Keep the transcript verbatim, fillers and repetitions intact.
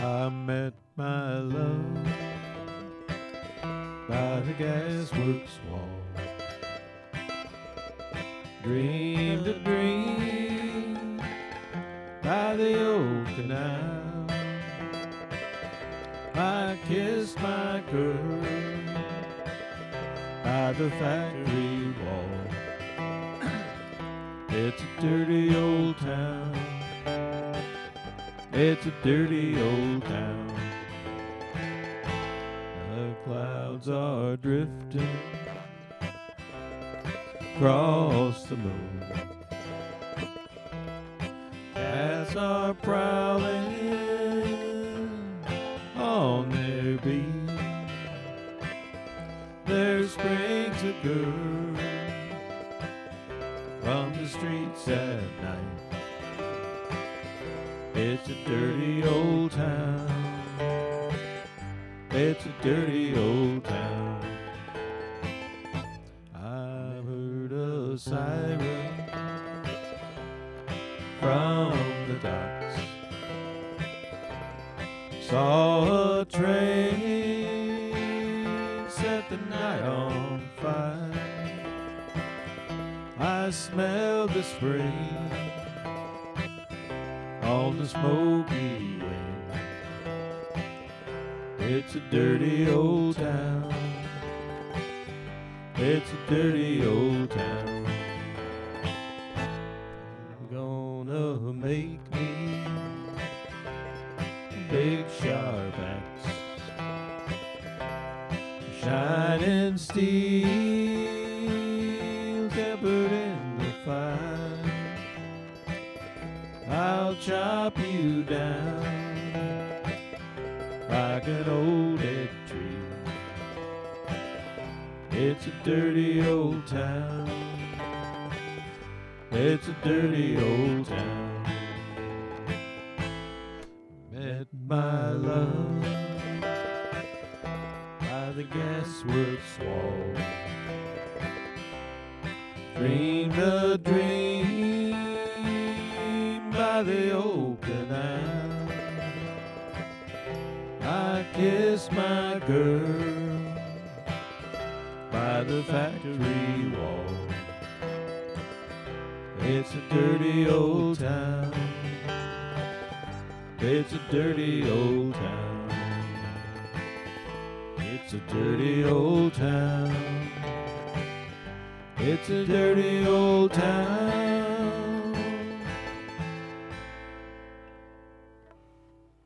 I met my love by the gasworks wall. Dreamed a dream by the old canal. I kissed my girl by the factory wall. It's a dirty old town. It's a dirty old town. The clouds are drifting across the moon. Cats are prowling on their beat. There springs a girl from the streets at night. It's a dirty old town. It's a dirty old town. I heard a siren from the docks. Saw a train set the night on fire. I smelled the spring on the smoky wind. It's a dirty old town. It's a dirty old town. Gonna make me big sharp axe, shining steel tempered in the fire. I'll chop you down like an old dead tree. It's a dirty old town. It's a dirty old town. Met my love by the gasworks wall. Dreamed a dream by the old canal. I kissed my girl by the factory wall. It's a dirty old town. It's a dirty old town. It's a dirty old town. It's a dirty old town.